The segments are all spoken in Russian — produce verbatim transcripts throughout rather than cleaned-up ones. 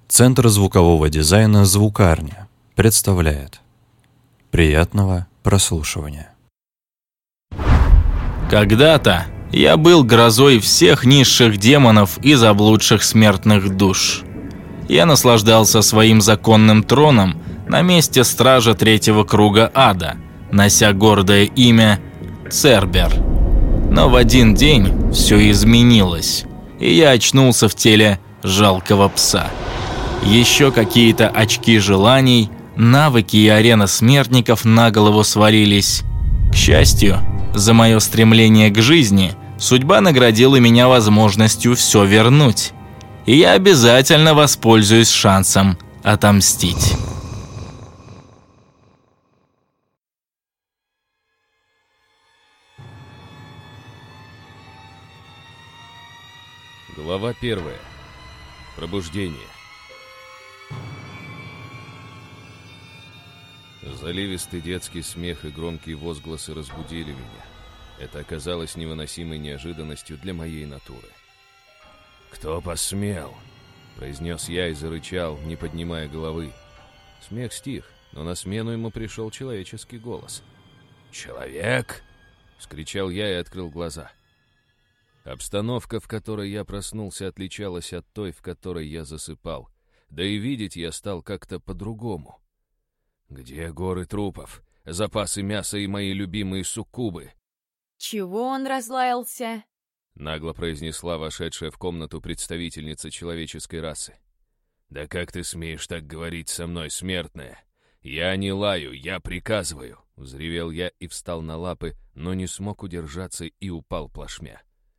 Центр звукового дизайна «Звукарня» представляет. Приятного прослушивания. Когда-то я был грозой всех низших демонов и заблудших смертных душ. Я наслаждался своим законным троном на месте стража третьего круга ада, нося гордое имя Цербер. Но в один день все изменилось, и я очнулся в теле жалкого пса. Еще какие-то очки желаний, навыки и арена смертников на голову свалились. К счастью, за мое стремление к жизни судьба наградила меня возможностью все вернуть. И я обязательно воспользуюсь шансом отомстить. Глава первая. Пробуждение. Заливистый детский смех и громкие возгласы разбудили меня. Это оказалось невыносимой неожиданностью для моей натуры. «Кто посмел?» — произнес я и зарычал, не поднимая головы. Смех стих, но на смену ему пришел человеческий голос. «Человек?» — вскричал я и открыл глаза. Обстановка, в которой я проснулся, отличалась от той, в которой я засыпал. Да и видеть я стал как-то по-другому. Где горы трупов, запасы мяса и мои любимые суккубы? «Чего он разлаялся?» — нагло произнесла вошедшая в комнату представительница человеческой расы. «Да как ты смеешь так говорить со мной, смертная? Я не лаю, я приказываю!» — взревел я и встал на лапы, но не смог удержаться и упал плашмя.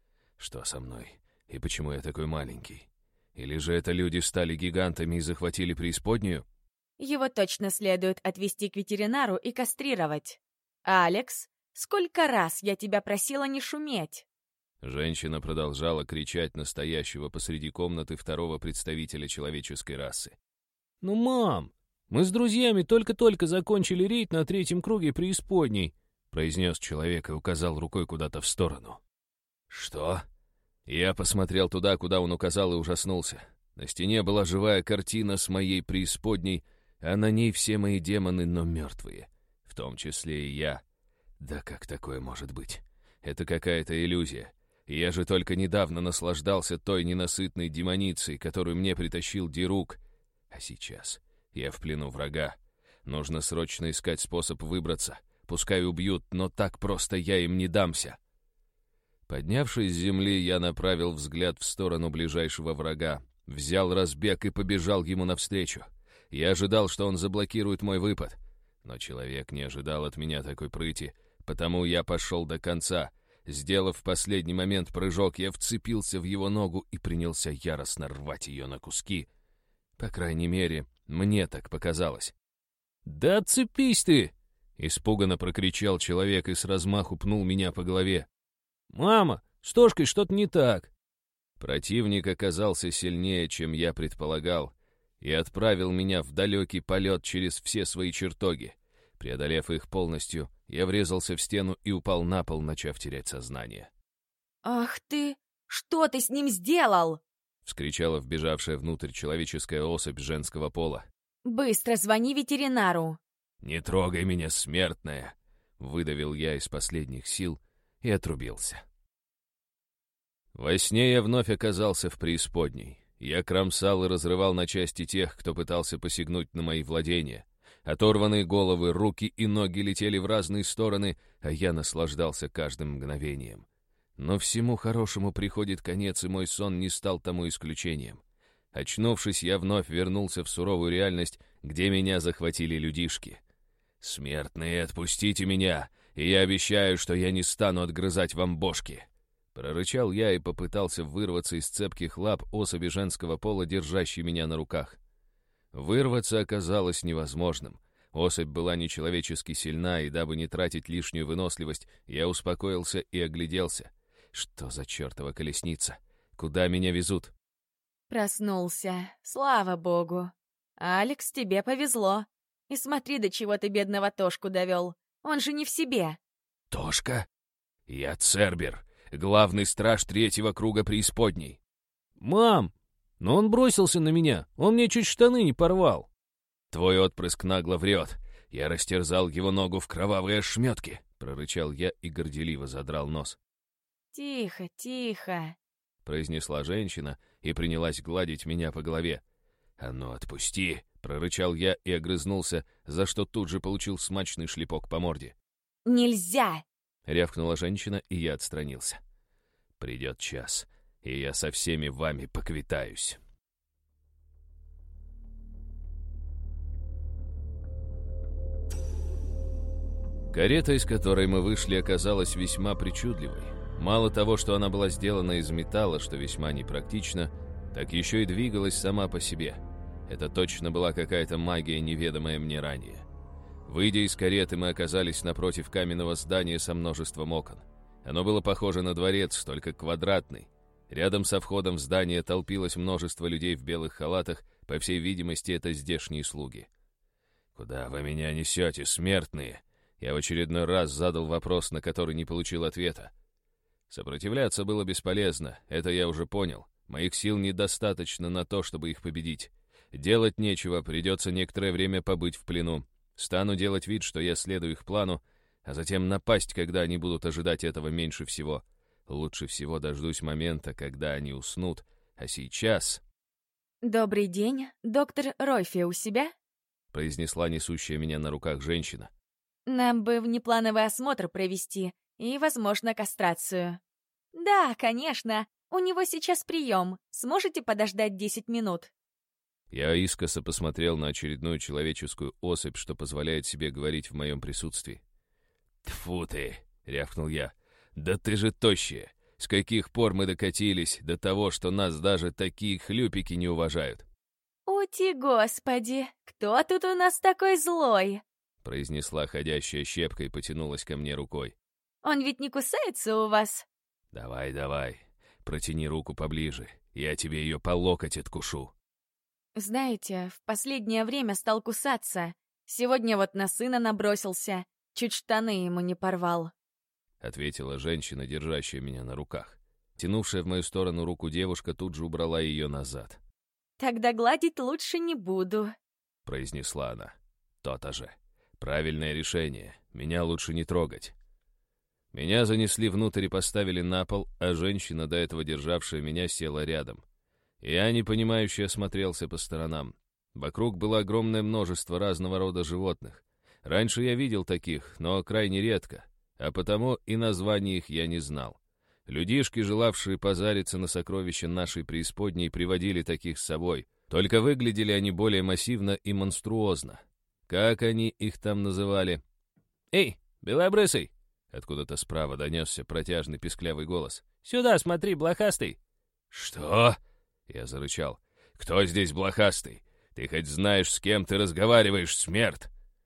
Что со мной? И почему я такой маленький? Или же это люди стали гигантами и захватили преисподнюю? Его точно следует отвезти к ветеринару и кастрировать. «Алекс, сколько раз я тебя просила не шуметь?» Женщина продолжала кричать на стоящего посреди комнаты второго представителя человеческой расы. «Ну, мам, мы с друзьями только-только закончили рейд на третьем круге преисподней», произнес человек и указал рукой куда-то в сторону. «Что?» Я посмотрел туда, куда он указал, и ужаснулся. На стене была живая картина с моей преисподней, а на ней все мои демоны, но мертвые, в том числе и я. Да как такое может быть? Это какая-то иллюзия. Я же только недавно наслаждался той ненасытной демоницей, которую мне притащил Дирук. А сейчас я в плену врага. Нужно срочно искать способ выбраться. Пускай убьют, но так просто я им не дамся. Поднявшись с земли, я направил взгляд в сторону ближайшего врага, взял разбег и побежал ему навстречу. Я ожидал, что он заблокирует мой выпад, но человек не ожидал от меня такой прыти, потому я пошел до конца. Сделав в последний момент прыжок, я вцепился в его ногу и принялся яростно рвать ее на куски. По крайней мере, мне так показалось. «Да отцепись ты!» — испуганно прокричал человек и с размаху пнул меня по голове. «Мама, с Тошкой что-то не так!» Противник оказался сильнее, чем я предполагал, и отправил меня в далекий полет через все свои чертоги. Преодолев их полностью, я врезался в стену и упал на пол, начав терять сознание. «Ах ты! Что ты с ним сделал?» — вскричала вбежавшая внутрь человеческая особь женского пола. «Быстро звони ветеринару!» «Не трогай меня, смертная!» — выдавил я из последних сил и отрубился. Во сне я вновь оказался в преисподней. Я кромсал и разрывал на части тех, кто пытался посягнуть на мои владения. Оторванные головы, руки и ноги летели в разные стороны, а я наслаждался каждым мгновением. Но всему хорошему приходит конец, и мой сон не стал тому исключением. Очнувшись, я вновь вернулся в суровую реальность, где меня захватили людишки. «Смертные, отпустите меня, и я обещаю, что я не стану отгрызать вам бошки!» Прорычал я и попытался вырваться из цепких лап особи женского пола, держащей меня на руках. Вырваться оказалось невозможным. Особь была нечеловечески сильна, и дабы не тратить лишнюю выносливость, я успокоился и огляделся. Что за чертова колесница? Куда меня везут? «Проснулся. Слава богу. Алекс, тебе повезло. И смотри, до чего ты бедного Тошку довел. Он же не в себе». «Тошка? Я Цербер, главный страж третьего круга преисподней». «Мам, Но он бросился на меня, он мне чуть штаны не порвал». «Твой отпрыск нагло врет. Я растерзал его ногу в кровавые ошметки», — прорычал я и горделиво задрал нос. «Тихо, тихо», — произнесла женщина и принялась гладить меня по голове. «А ну, отпусти!» — прорычал я и огрызнулся, за что тут же получил смачный шлепок по морде. «Нельзя!» — рявкнула женщина, и я отстранился. «Придет час, и я со всеми вами поквитаюсь». Карета, из которой мы вышли, оказалась весьма причудливой. Мало того, что она была сделана из металла, что весьма непрактично, так еще и двигалась сама по себе. Это точно была какая-то магия, неведомая мне ранее. Выйдя из кареты, мы оказались напротив каменного здания со множеством окон. Оно было похоже на дворец, только квадратный. Рядом со входом в здание толпилось множество людей в белых халатах, по всей видимости, это здешние слуги. «Куда вы меня несете, смертные?» Я в очередной раз задал вопрос, на который не получил ответа. Сопротивляться было бесполезно, это я уже понял. Моих сил недостаточно на то, чтобы их победить. Делать нечего, придется некоторое время побыть в плену. Стану делать вид, что я следую их плану, а затем напасть, когда они будут ожидать этого меньше всего. Лучше всего дождусь момента, когда они уснут. А сейчас... «Добрый день. Доктор Ройфи у себя?» — произнесла несущая меня на руках женщина. «Нам бы внеплановый осмотр провести и, возможно, кастрацию». «Да, конечно. У него сейчас прием. Сможете подождать десять минут?» Я искоса посмотрел на очередную человеческую особь, что позволяет себе говорить в моем присутствии. «Тьфу ты!» — рявкнул я. «Да ты же тощая! С каких пор мы докатились до того, что нас даже такие хлюпики не уважают?» «Ути, господи! Кто тут у нас такой злой?» — произнесла ходящая щепка и потянулась ко мне рукой. «Он ведь не кусается у вас?» «Давай, давай, протяни руку поближе, я тебе ее по локоть откушу». «Знаете, в последнее время стал кусаться. Сегодня вот на сына набросился. Чуть штаны ему не порвал», — ответила женщина, держащая меня на руках. Тянувшая в мою сторону руку девушка тут же убрала ее назад. «Тогда гладить лучше не буду», — произнесла она. «То-то же. Правильное решение. Меня лучше не трогать». Меня занесли внутрь и поставили на пол, а женщина, до этого державшая меня, села рядом. Я непонимающе осмотрелся по сторонам. Вокруг было огромное множество разного рода животных. Раньше я видел таких, но крайне редко, а потому и названий их я не знал. Людишки, желавшие позариться на сокровища нашей преисподней, приводили таких с собой, только выглядели они более массивно и монструозно. Как они их там называли? «Эй, белобрысый!» Откуда-то справа донесся протяжный писклявый голос. «Сюда смотри, блохастый!» «Что?» Я зарычал. «Кто здесь блохастый? Ты хоть знаешь, с кем ты разговариваешь, смерть?»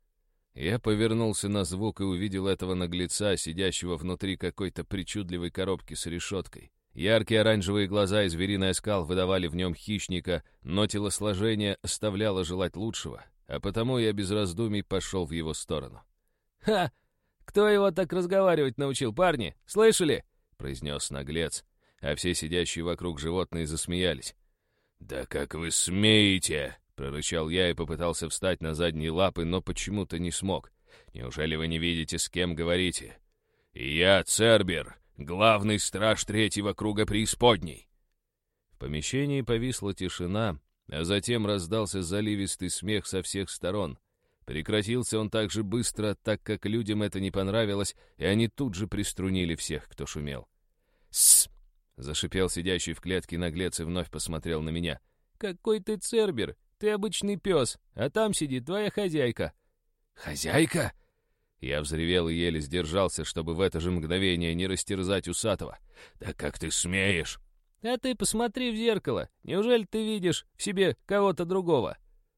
Я повернулся на звук и увидел этого наглеца, сидящего внутри какой-то причудливой коробки с решеткой. Яркие оранжевые глаза и звериный оскал выдавали в нем хищника, но телосложение оставляло желать лучшего, а потому я без раздумий пошел в его сторону. «Ха! Кто его так разговаривать научил, парни? Слышали?» — произнес наглец, а все сидящие вокруг животные засмеялись. «Да как вы смеете!» — прорычал я и попытался встать на задние лапы, но почему-то не смог. «Неужели вы не видите, с кем говорите? И я, Цербер, главный страж третьего круга преисподней!» В помещении повисла тишина, а затем раздался заливистый смех со всех сторон. Прекратился он так же быстро, так как людям это не понравилось, и они тут же приструнили всех, кто шумел. «Сс!» — зашипел сидящий в клетке наглец и вновь посмотрел на меня. «Какой ты Цербер! Ты обычный пес, а там сидит твоя хозяйка». «Хозяйка?» Я взревел и еле сдержался, чтобы в это же мгновение не растерзать усатого. «Да как ты смеешь?» «А ты посмотри в зеркало. Неужели ты видишь в себе кого-то другого?»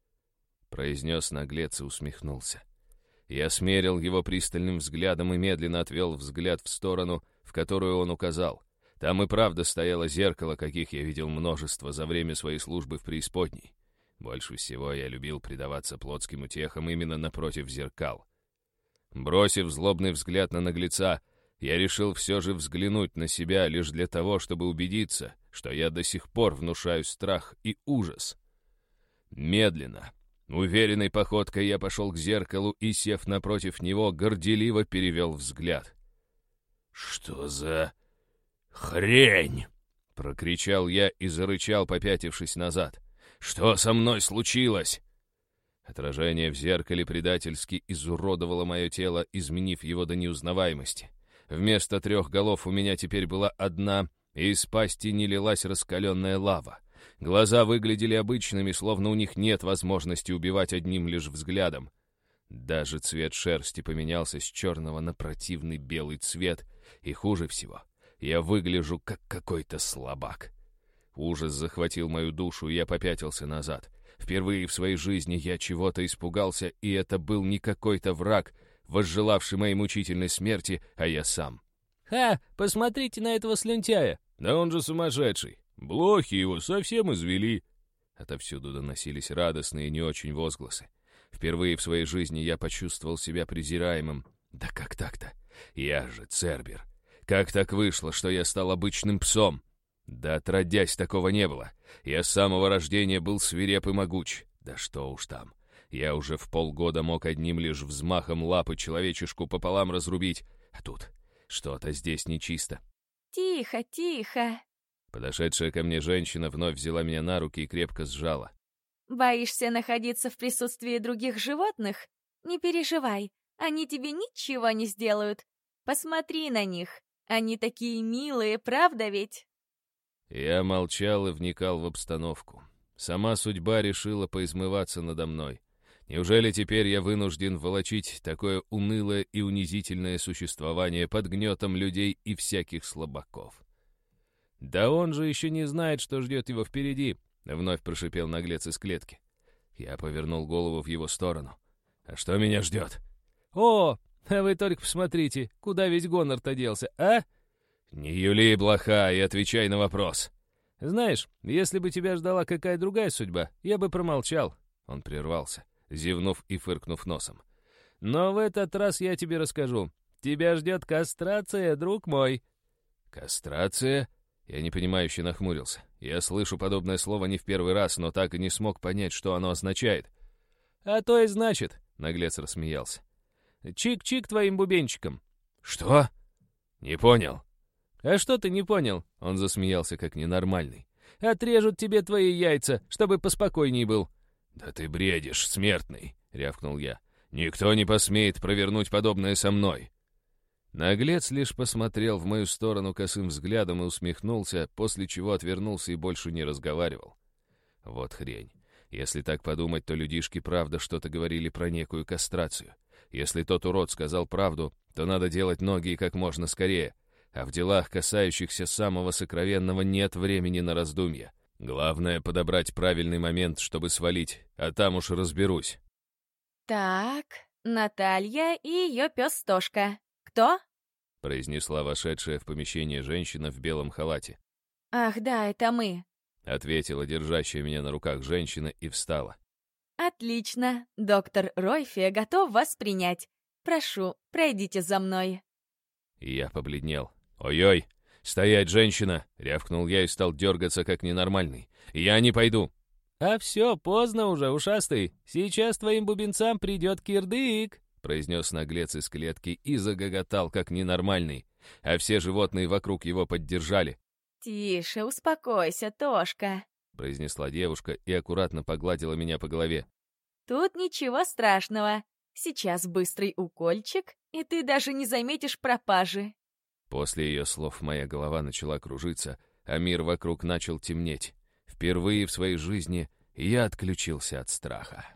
Произнес наглец и усмехнулся. Я смерил его пристальным взглядом и медленно отвел взгляд в сторону, в которую он указал. Там и правда стояло зеркало, каких я видел множество за время своей службы в преисподней. Больше всего я любил предаваться плотским утехам именно напротив зеркал. Бросив злобный взгляд на наглеца, Я решил все же взглянуть на себя лишь для того, чтобы убедиться, что я до сих пор внушаю страх и ужас. Медленно, уверенной походкой я пошел к зеркалу и, сев напротив него, горделиво перевел взгляд. «Что за хрень?» — прокричал я и зарычал, попятившись назад. «Что со мной случилось?» Отражение в зеркале предательски изуродовало мое тело, изменив его до неузнаваемости. Вместо трех голов у меня теперь была одна, и из пасти не лилась раскаленная лава. Глаза выглядели обычными, словно у них нет возможности убивать одним лишь взглядом. Даже цвет шерсти поменялся с черного на противный белый цвет, и хуже всего, я выгляжу как какой-то слабак. Ужас захватил мою душу, и я попятился назад. Впервые в своей жизни я чего-то испугался, и это был не какой-то враг, возжелавший моей мучительной смерти, а я сам. «Ха, посмотрите на этого слюнтяя!» «Да он же сумасшедший! Блохи его совсем извели!» Отовсюду доносились радостные, не очень возгласы. Впервые в своей жизни я почувствовал себя презираемым. Да как так-то? Я же Цербер. Как так вышло, что я стал обычным псом? Да отродясь, такого не было. Я с самого рождения был свиреп и могуч. Да что уж там. Я уже в полгода мог одним лишь взмахом лапы человечешку пополам разрубить. А тут что-то здесь нечисто. Тихо, тихо. Подошедшая ко мне женщина вновь взяла меня на руки и крепко сжала. Боишься находиться в присутствии других животных? Не переживай, они тебе ничего не сделают. Посмотри на них. Они такие милые, правда ведь? Я молчал и вникал в обстановку. Сама судьба решила поизмываться надо мной. Неужели теперь я вынужден волочить такое унылое и унизительное существование под гнетом людей и всяких слабаков? «Да он же еще не знает, что ждет его впереди», — вновь прошипел наглец из клетки. Я повернул голову в его сторону. «А что меня ждет?» «О, а вы только посмотрите, куда весь гонор-то делся, а?» «Не юли, блоха, и отвечай на вопрос». «Знаешь, если бы тебя ждала какая другая судьба, я бы промолчал». Он прервался, зевнув и фыркнув носом. «Но в этот раз я тебе расскажу. Тебя ждет кастрация, друг мой». «Кастрация?» Я непонимающе нахмурился. Я слышу подобное слово не в первый раз, но так и не смог понять, что оно означает. «А то и значит», — наглец рассмеялся. «Чик-чик твоим бубенчиком». «Что?» «Не понял». «А что ты не понял?» — он засмеялся как ненормальный. «Отрежут тебе твои яйца, чтобы поспокойней был». «Да ты бредишь, смертный», — рявкнул я. «Никто не посмеет провернуть подобное со мной». Наглец лишь посмотрел в мою сторону косым взглядом и усмехнулся, после чего отвернулся и больше не разговаривал. Вот хрень. Если так подумать, то людишки правда что-то говорили про некую кастрацию. Если тот урод сказал правду, то надо делать ноги и как можно скорее. А в делах, касающихся самого сокровенного, нет времени на раздумья. Главное — подобрать правильный момент, чтобы свалить, а там уж разберусь. Так, Наталья и ее пес Тошка. Кто? Произнесла вошедшая в помещение женщина в белом халате. Ах, да, это мы. Ответила держащая меня на руках женщина и встала. Отлично. Доктор Ройфе готов вас принять. Прошу, пройдите за мной. И я побледнел. «Ой-ой! Стоять, женщина!» — рявкнул я и стал дергаться как ненормальный. «Я не пойду!» «А все, поздно уже, ушастый. Сейчас твоим бубенцам придет кирдык!» — произнес наглец из клетки и загоготал как ненормальный. А все животные вокруг его поддержали. «Тише, успокойся, Тошка», — произнесла девушка и аккуратно погладила меня по голове. «Тут ничего страшного. Сейчас быстрый укольчик, и ты даже не заметишь пропажи». После ее слов моя голова начала кружиться, а мир вокруг начал темнеть. Впервые в своей жизни я отключился от страха.